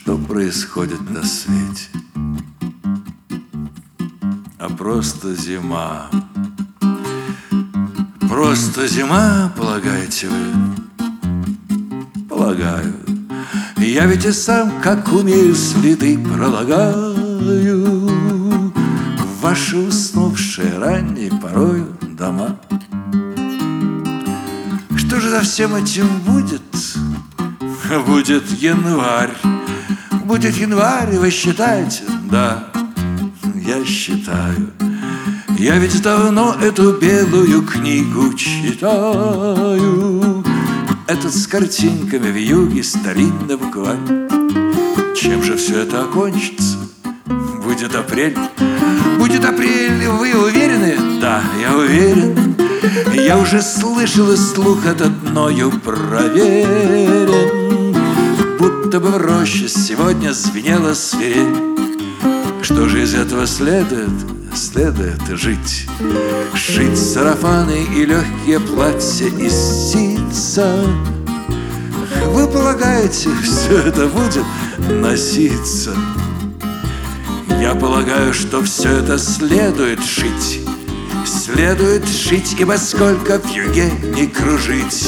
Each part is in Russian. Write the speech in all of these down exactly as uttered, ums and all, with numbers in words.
что происходит на свете, а просто зима. Просто зима, полагаете вы? Полагаю. Я ведь и сам, как умею, следы пролагаю в ваши уснувшие ранние порою дома. Что же за всем этим будет? Будет январь. Будет январь, вы считаете? Да, я считаю. Я ведь давно эту белую книгу читаю, этот с картинками в юге старинный букварь. Чем же все это окончится? Будет апрель. Будет апрель, вы уверены? Да, я уверен. Я уже слышал, и слух этот мною проверен, будто бы в роще сегодня звенела свирель. Что же из этого следует? Следует жить. Шить сарафаны и легкие платья из ситца. Вы полагаете, все это будет носиться? Я полагаю, что все это следует шить. Следует шить, ибо сколько в юге не кружить.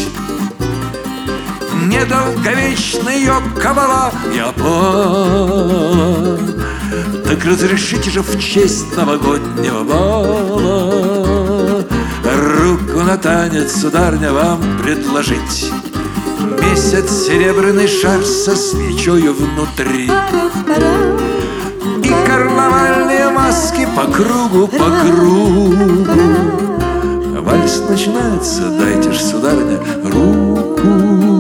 Недолговечный ее кабала я пола. Так разрешите же в честь новогоднего бала руку на танец, сударня, вам предложить. Месяц серебряный шар со свечою внутри и карнавальные маски по кругу, по кругу. Вальс начинается, дайте ж, сударня, руку.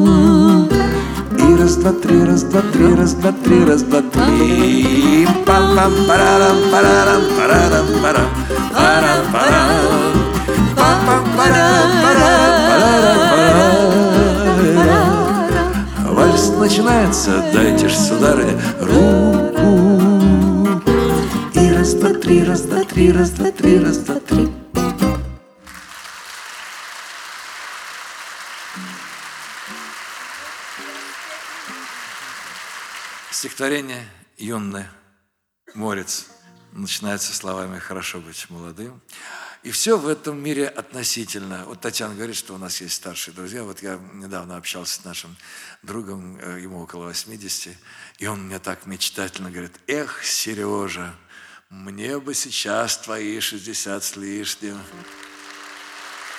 И раз, два, три, раз, два, три, раз, два, три, раз, два, три. Пам-пам, парарам, парарам, парарам, парам, парам, парам. Пам-пам, парам, парам, парарам, парам. Вальс начинается, дайте ж, сударыня, руку. И раз, два, три, раз, два, три, раз, два, три, раз, два, три. Стихотворение юное, Морец, начинается словами «хорошо быть молодым». И все в этом мире относительно. Вот Татьяна говорит, что у нас есть старшие друзья. Вот я недавно общался с нашим другом, ему около восьмидесяти, и он мне так мечтательно говорит: «Эх, Сережа, мне бы сейчас твои шестьдесят с лишним».